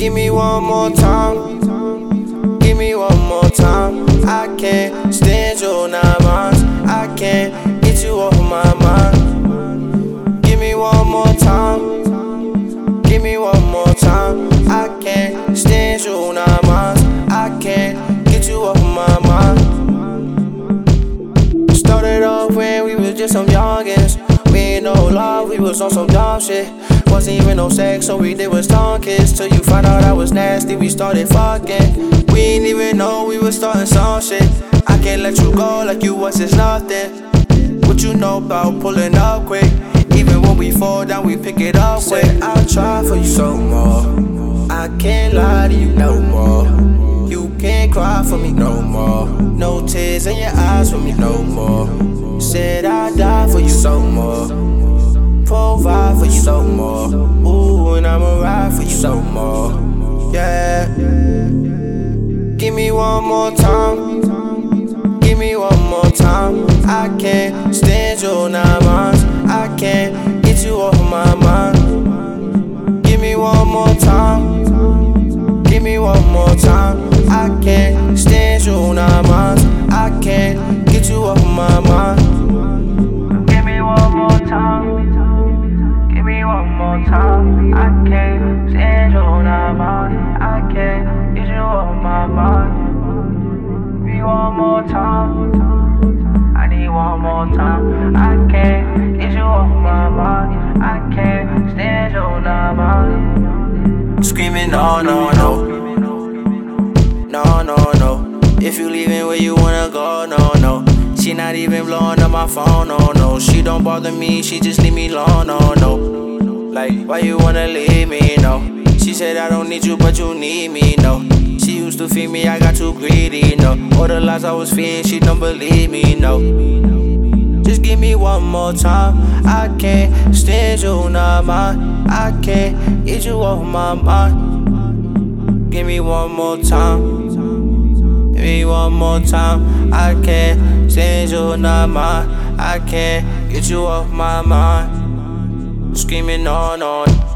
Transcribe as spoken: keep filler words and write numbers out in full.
Give me one more time. Give me one more time. I can't stand your nine months. I can't get you off my mind. Give me one more time. Give me one more time. I can't stand your nine months. I can't get you off my mind. Started off when we was just some youngins. We ain't no love, we was on some dumb shit. Wasn't even no sex, so we did was tongue kiss. Till you found out I was nasty, we started fucking. We ain't even know we was starting some shit. I can't let you go like you was just nothing. What you know about pulling up quick? Even when we fall down, we pick it up quick. I'll try for you so more. I can't lie to you no more. You can't cry for me no more. No tears in your eyes for me no more. Said I'd die for you so more. Provide for you so more. Ooh, and I'ma ride for you so more. Yeah. Give me one more time. Give me one more time. I can't stand your nine months. I can't get you off my mind. Give me one more time. Give me one more time. I can't stand your nine months. I can't get you off my mind. Give me one more time. Give me one more time. I can't stand your nine months. I can't get you off my mind. Give me one more time. I need one more time. I can't get you off my mind. I can't stand your nine months. Screaming no, no, no. No, no, no. If you leaving where you wanna go, no, no. She not even blowing up my phone, no, no. She don't bother me, she just leave me alone, no, no. Like, why you wanna leave me, no? She said I don't need you, but you need me, no. She used to feed me, I got too greedy, no. All the lies I was feeding, she don't believe me, no. Just give me one more time. I can't stand you, not mine. I can't get you off my mind. Give me one more time. Give me one more time. I can't stand you, not mine. I can't get you off my mind. Screaming on, on.